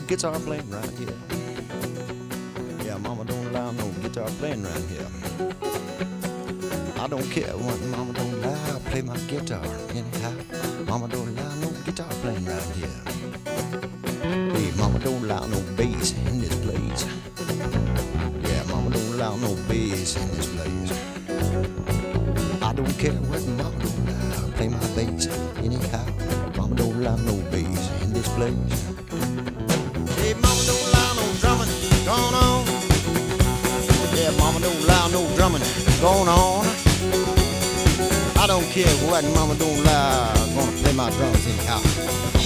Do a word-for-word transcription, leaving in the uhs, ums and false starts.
guitar playing around here. Yeah, mama don't allow no guitar playing around here. I don't care what mama don't allow, play my guitar anyhow. Mama don't allow no guitar playing around here. Hey, mama don't allow no bass in this place. Yeah, mama don't allow no bass in this place. I don't care what mama don't allow, play my bass anyhow. Mama don't allow no bass in this place. Hey, mama don't allow no drumming going on. Yeah, mama don't allow no drumming going on. I don't care what mama don't allow, I'm gonna play my drums anyhow.